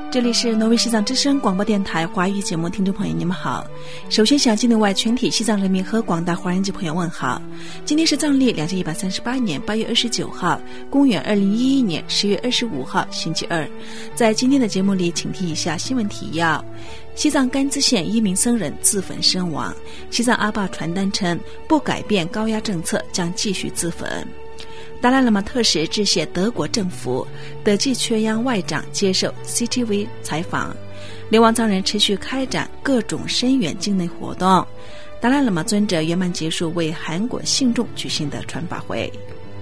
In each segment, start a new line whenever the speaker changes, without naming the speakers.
这里是挪威西藏之声广播电台华语节目，听众朋友你们好。首先向境内外全体西藏人民和广大华人及朋友问好。今天是藏历2138年8月29号，公元2011年10月25号，星期二。在今天的节目里，请听一下新闻提要。西藏甘孜县一名僧人自焚身亡，西藏阿坝传单称不改变高压政策将继续自焚。达赖喇嘛特使致谢德国政府，德济缺央外长接受 CTV 采访。流亡藏人持续开展各种声援境内活动。达赖喇嘛尊者圆满结束为韩国信众举行的传法会。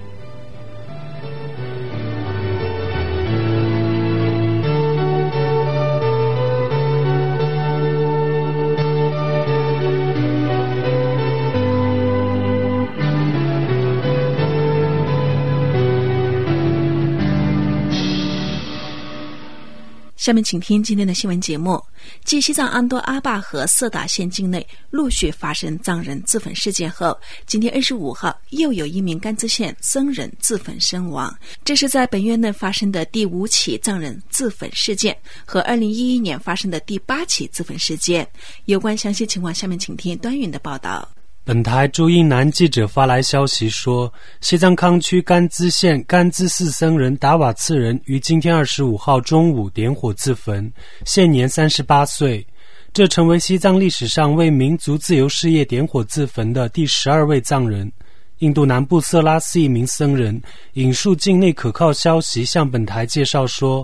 下面请听今天的新闻节目。继西藏安多阿坝和色达县境内陆续发生藏人自焚事件后，今天25号又有一名甘孜县僧人自焚身亡。这是在本月内发生的第5起藏人自焚事件，和2011年发生的第8起自焚事件。有关详细情况，下面请听端云的报道。
本台驻英南记者发来消息说，西藏康区甘孜县甘孜寺僧人达瓦次仁于今天25号中午点火自焚，现年38岁。这成为西藏历史上为民族自由事业点火自焚的第12位藏人。印度南部色拉寺一名僧人引述境内可靠消息向本台介绍说，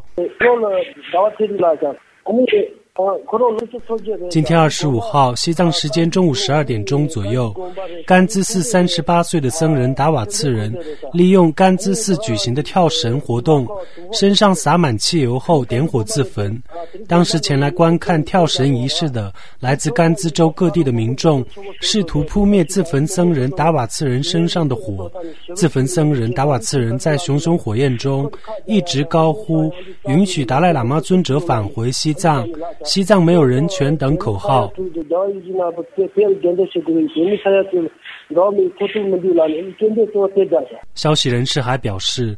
今天25号西藏时间中午12点钟左右，甘孜寺38岁的僧人达瓦次仁利用甘孜寺举行的跳绳活动，身上洒满汽油后点火自焚。当时前来观看跳绳仪式的来自甘孜州各地的民众试图扑灭自焚僧人达瓦次仁身上的火。自焚僧人达瓦次仁在熊熊火焰中一直高呼允许达赖喇嘛尊者返回西藏，西藏没有人权等口号。消息人士还表示，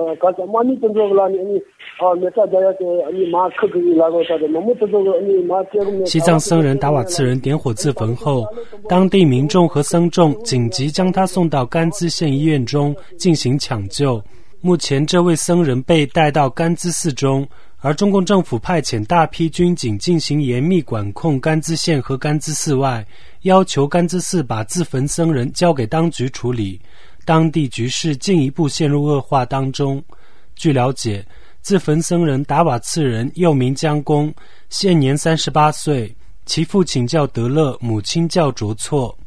西藏僧人达瓦次仁点火自焚后，当地民众和僧众紧急将他送到甘孜县医院中进行抢救。目前这位僧人被带到甘孜寺中，而中共政府派遣大批军警进行严密管控甘孜县和甘孜寺外，要求甘孜寺把自焚僧人交给当局处理。当地局势进一步陷入恶化当中。据了解，自焚僧人达瓦次仁又名江公，现年38岁，其父亲叫德勒，母亲叫卓措。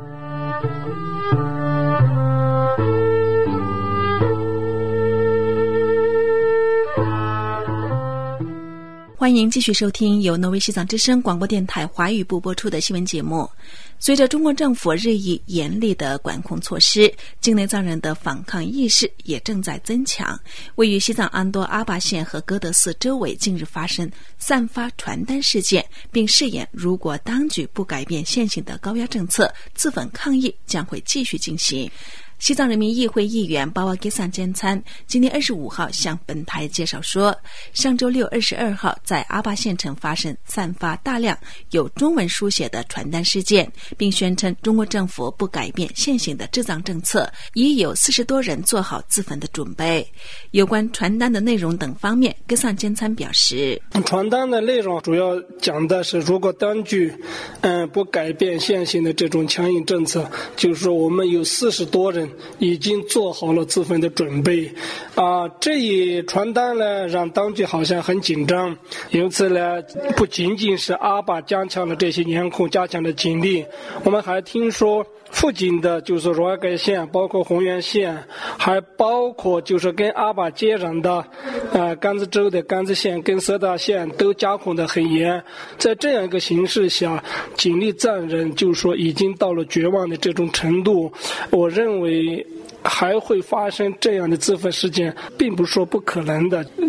欢迎继续收听由挪威西藏之声广播电台华语部播出的新闻节目。随着中国政府日益严厉的管控措施，境内藏人的反抗意识也正在增强。位于西藏安多阿坝县和哥德寺周围近日发生散发传单事件，并誓言如果当局不改变现行的高压政策，自焚抗议将会继续进行。西藏人民议会议员巴瓦给桑坚参今天25号向本台介绍说，上周六22号在阿坝县城发生散发大量有中文书写的传单事件，并宣称中国政府不改变现行的治藏政策，已有40多人做好自焚的准备。有关传单的内容等方面，给桑坚参表示，
传单的内容主要讲的是，如果当局不改变现行的这种强硬政策，就是说我们有40多人已经做好了自焚的准备这一传单呢让当局好像很紧张，因此呢不仅仅是阿坝加强了这些严控，加强了警力，我们还听说附近的就是若尔盖县，包括红原县，还包括就是跟阿坝接壤的甘孜州的甘孜县跟色达县都加控得很严。在这样一个形势下，警力藏人就是说已经到了绝望的这种程度。我认为还会发生这样的自焚事件，并不是说不可能的。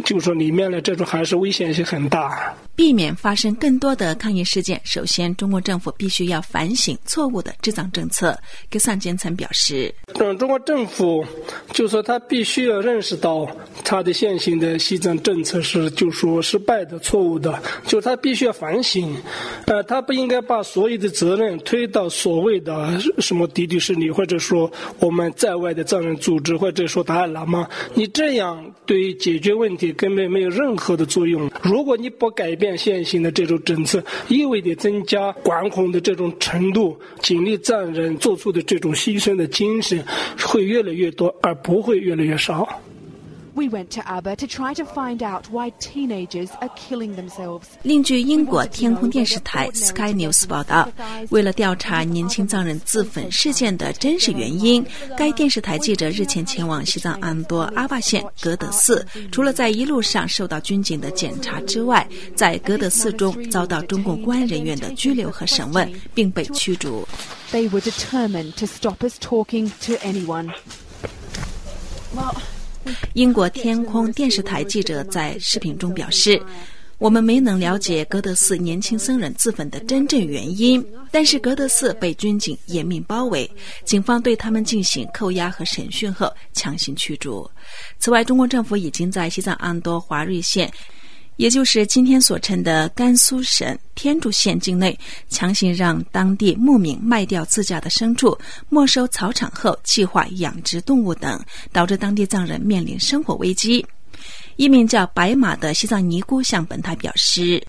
就是说里面的这种还是危险性很大。
避免发生更多的抗议事件，首先中国政府必须要反省错误的治藏政策。格桑坚参表示，
中国政府就是说他必须要认识到他的现行的西藏政策是就是说失败的、错误的，就是他必须要反省。他不应该把所有的责任推到所谓的什么敌对势力，或者说我们在外的藏人组织，或者说达赖喇嘛。你这样对于解决问题根本没有任何的作用。如果你不改变现行的这种政策，一味地增加管控的这种程度，警力藏人做出的这种牺牲的精神会越来越多，而不会越来越少。
We went to Aba to try to find out why teenagers are killing themselves.
另据英国天空电视台 Sky News 报道，为了调查年轻藏人自焚事件的真实原因，该电视台记者日前前往西藏安多阿坝县格德寺，除了在一路上受到军警的检查之外，在格德寺中遭到中共公安人员的拘留和审问，并被驱逐。
They were determined to stop us talking to anyone. Well,
英国天空电视台记者在视频中表示，我们没能了解格德寺年轻僧人自焚的真正原因，但是格德寺被军警严密包围，警方对他们进行扣押和审讯后强行驱逐。此外，中国政府已经在西藏安多华瑞县，也就是今天所称的甘肃省天竺县境内，强行让当地牧民卖掉自家的牲畜，没收草场后计划养殖动物等，导致当地藏人面临生活危机。一名叫白马的西藏尼姑向本台表示，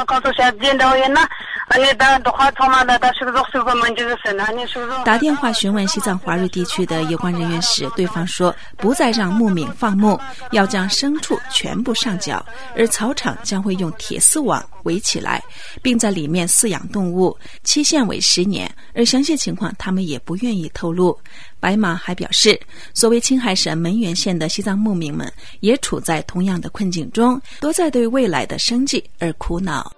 打电话询问西藏华瑞地区的有关人员时，对方说不再让牧民放牧，要将牲畜全部上缴，而草场将会用铁丝网围起来，并在里面饲养动物，期限为10年，而详细情况他们也不愿意透露。白马还表示，所谓青海省门源县的西藏牧民们也处在同样的困境中，都在对未来的生计而苦恼。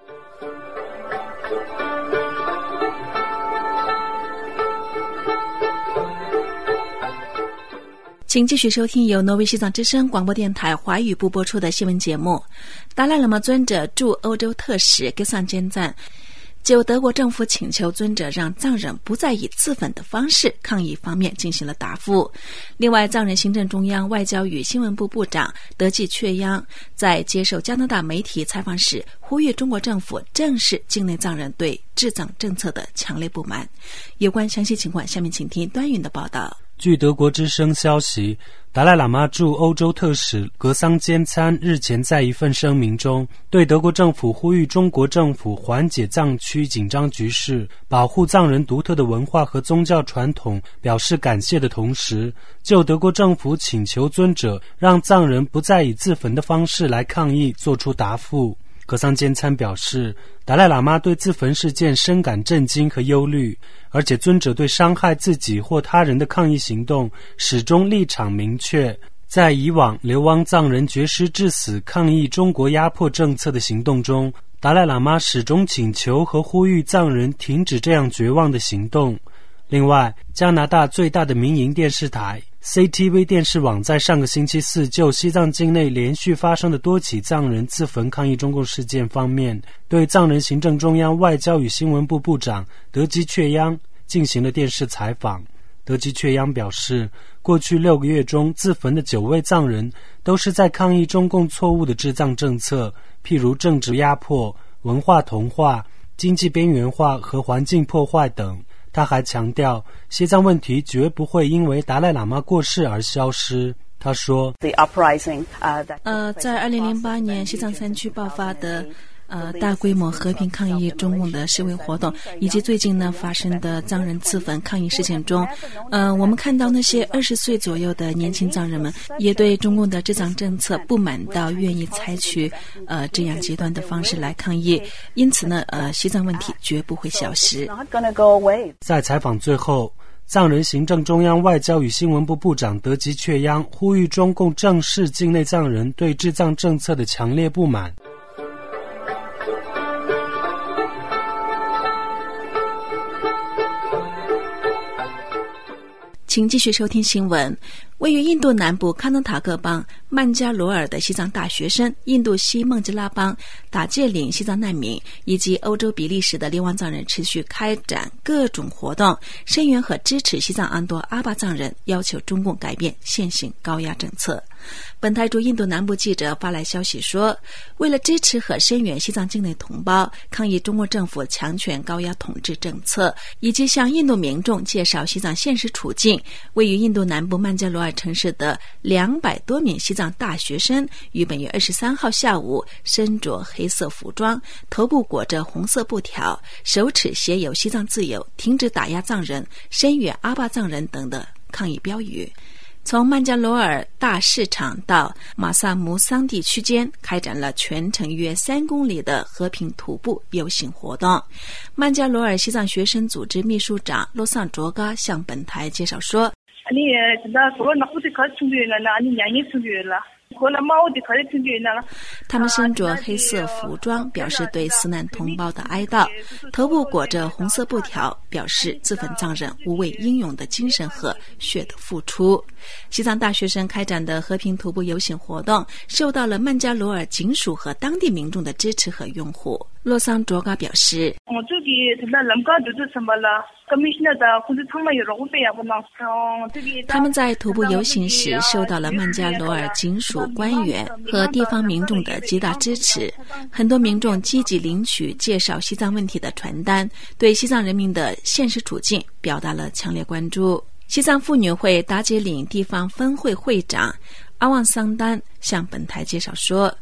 请继续收听由挪威西藏之声广播电台华语部播出的新闻节目。达赖喇嘛尊者驻欧洲特使格桑坚赞就德国政府请求尊者让藏人不再以自焚的方式抗议方面进行了答复。另外，藏人行政中央外交与新闻部部长德济阙央在接受加拿大媒体采访时，呼吁中国政府正视境内藏人对治藏政策的强烈不满。有关详细情况，下面请听端云的报道。
据德国之声消息，达赖喇嘛驻欧洲特使格桑坚参日前在一份声明中，对德国政府呼吁中国政府缓解藏区紧张局势，保护藏人独特的文化和宗教传统表示感谢的同时，就德国政府请求尊者让藏人不再以自焚的方式来抗议作出答复。格桑坚参表示，达赖喇嘛对自焚事件深感震惊和忧虑，而且尊者对伤害自己或他人的抗议行动始终立场明确。在以往流亡藏人绝食致死抗议中国压迫政策的行动中，达赖喇嘛始终请求和呼吁藏人停止这样绝望的行动。另外，加拿大最大的民营电视台 CTV 电视网在上个星期四就西藏境内连续发生的多起藏人自焚抗议中共事件方面，对藏人行政中央外交与新闻部部长德济阙央进行了电视采访。德济阙央表示，过去6个月中自焚的9位藏人都是在抗议中共错误的治藏政策，譬如政治压迫、文化同化、经济边缘化和环境破坏等。他还强调，西藏问题绝不会因为达赖喇嘛过世而消失。他说，
在2008年西藏3区爆发的大规模和平抗议中共的示威活动，以及最近呢发生的藏人自焚抗议事件中，我们看到那些20岁左右的年轻藏人们也对中共的治藏政策不满到愿意采取这样极端的方式来抗议，因此呢西藏问题绝不会消失。
在采访最后，藏人行政中央外交与新闻部部长德济阙央呼吁中共正视境内藏人对治藏政策的强烈不满。
请继续收听新闻。 位于印度南部喀纳塔克邦曼加罗尔的西藏大学生、印度西孟加拉邦打戒岭西藏难民以及欧洲比利时的流亡藏人持续开展各种活动，声援和支持西藏安多阿巴藏人，要求中共改变现行高压政策。本台驻印度南部记者发来消息说，为了支持和声援西藏境内同胞，抗议中国政府强权高压统治政策，以及向印度民众介绍西藏现实处境，位于印度南部曼加罗尔城市的200多名西藏大学生于本月23号下午身着黑色服装，头部裹着红色布条，手持写有西藏自由、停止打压藏人、声援阿巴藏人等的抗议标语，从曼加罗尔大市场到马萨姆桑地区间开展了全程约3公里的和平徒步游行活动。曼加罗尔西藏学生组织秘书长洛桑卓嘎向本台介绍说，他们身着黑色服装，表示对死难同胞的哀悼，头部裹着红色布条，表示自焚藏人无畏英勇的精神和血的付出。西藏大学生开展的和平徒步游行活动受到了曼加罗尔警署和当地民众的支持和拥护。洛桑卓嘎表示，他们在徒步游行时受到了曼加罗尔警署官员和地方民众的极大支持，很多民众积极领取介绍西藏问题的传单，对西藏人民的现实处境表达了强烈关注。西藏妇女会达杰岭地方分会会长阿旺桑丹向本台介绍说，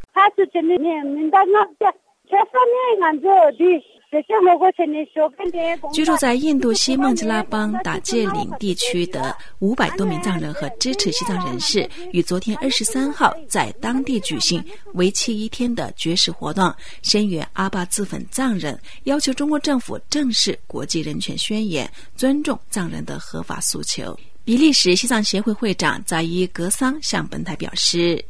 居住在印度西孟加拉邦达戒岭地区的500多名藏人和支持西藏人士于昨天23号在当地举行为期1天的绝食活动，声援阿巴自焚藏人，要求中国政府正视国际人权宣言，尊重藏人的合法诉求。比利时西藏协会会长扎伊格桑向本台表示，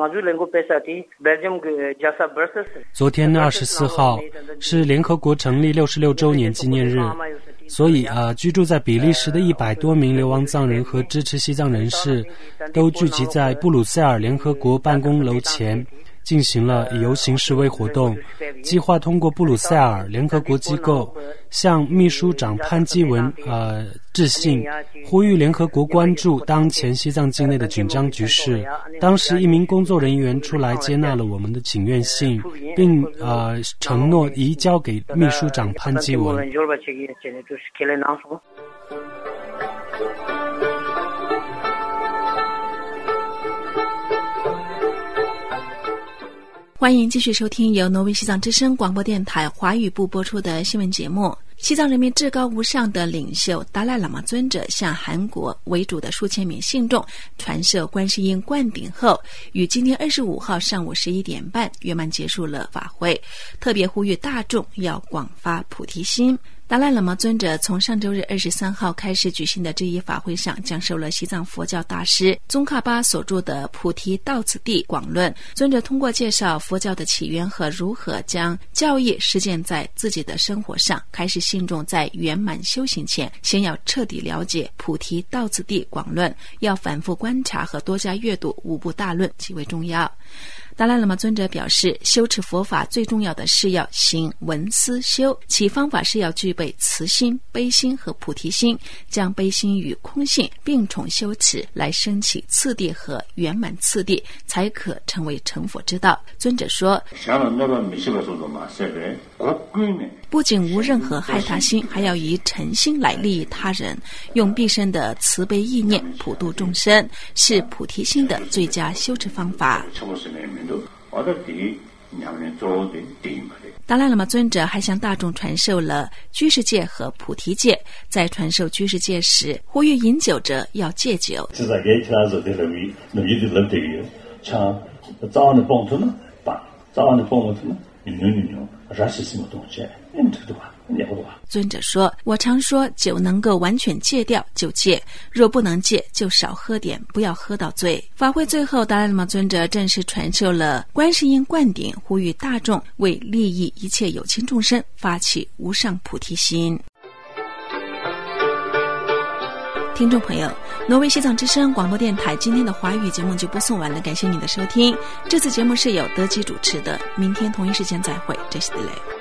昨天24号是联合国成立66周年纪念日，所以居住在比利时的100多名流亡藏人和支持西藏人士都聚集在布鲁塞尔联合国办公楼前，进行了游行示威活动，计划通过布鲁塞尔联合国机构向秘书长潘基文致信，呼吁联合国关注当前西藏境内的紧张局势。当时一名工作人员出来接纳了我们的请愿信，并承诺移交给秘书长潘基文。
欢迎继续收听由挪威西藏之声广播电台华语部播出的新闻节目。西藏人民至高无上的领袖达赖喇嘛尊者向韩国为主的数千名信众传授观世音灌顶后，于今天25号上午11点半圆满结束了法会，特别呼吁大众要广发菩提心。达赖喇嘛尊者从上周日23号开始举行的这一法会上讲授了西藏佛教大师宗喀巴所著的《菩提道次第广论》。尊者通过介绍佛教的起源和如何将教义实践在自己的生活上，开始信众在圆满修行前先要彻底了解《菩提道次第广论》，要反复观察和多加阅读5部大论极为重要。达赖喇嘛尊者表示，修持佛法最重要的是要行闻思修，其方法是要具备慈心、悲心和菩提心，将悲心与空性并重修持，来升起次第和圆满次第，才可成为成佛之道。尊者说，不仅无任何害他心，还要以诚心来利益他人，用毕生的慈悲意念普度众生，是菩提心的最佳修持方法。达赖喇嘛尊者还向大众传授了居士戒和菩提戒，在传授居士戒时呼吁饮酒者要戒酒。尊者说，我常说酒能够完全戒掉就戒，若不能戒就少喝点，不要喝到醉。法会最后，达赖喇嘛尊者正式传授了观世音灌顶，呼吁大众为利益一切有情众生发起无上菩提心。 听众朋友，挪威西藏之声广播电台今天的华语节目就播送完了，感谢你的收听。这次节目是由德基主持的，明天同一时间再会，这是 Delay。